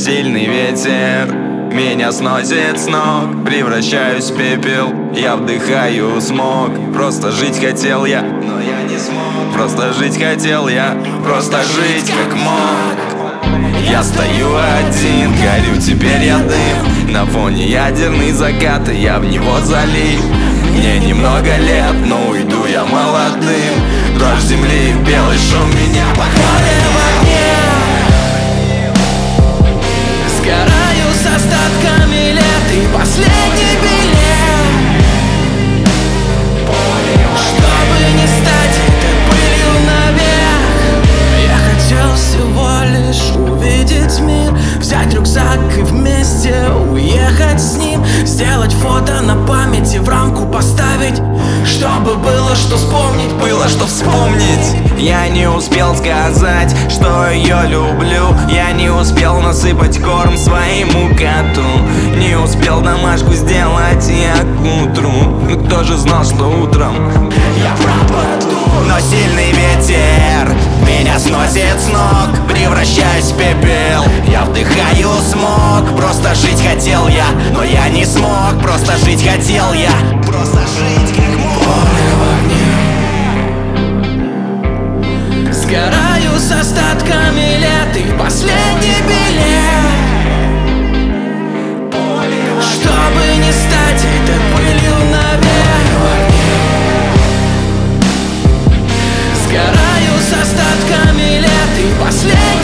сильный ветер меня сносит с ног, превращаюсь в пепел. Я вдыхаю смог. Просто жить хотел я, но я не смог. Просто жить хотел я, просто жить как мог. Я стою один, горю, теперь я дым. На фоне ядерный закат, и я в него залип. Мне немного лет, но уйду я молодым. Дрожь земли, белый шум меня похоронит в огне. Сгораю с остатками лет и последний билет, чтобы не стать этой пылью навек. Я хотел всего лишь увидеть мир, взять рюкзак и вместе уехать с ним. Сделать фото на память и в рамку поставить, чтобы было что вспомнить, было что вспомнить. Я не успел сказать, что ее люблю. Я не успел насыпать корм своему коту. Не успел домашку сделать я к утру. Ну кто же знал, что утром я пропаду? Но сильный ветер меня сносит с ног, превращаюсь в пепел. Я вдыхаю смог. Просто жить хотел я, но я не смог. Просто жить хотел я, просто жить как мог. Поле в огне. Сгораю с остатками лет и последний билет, чтобы не стать этой пылью навек. Сгораю с остатками лет и последний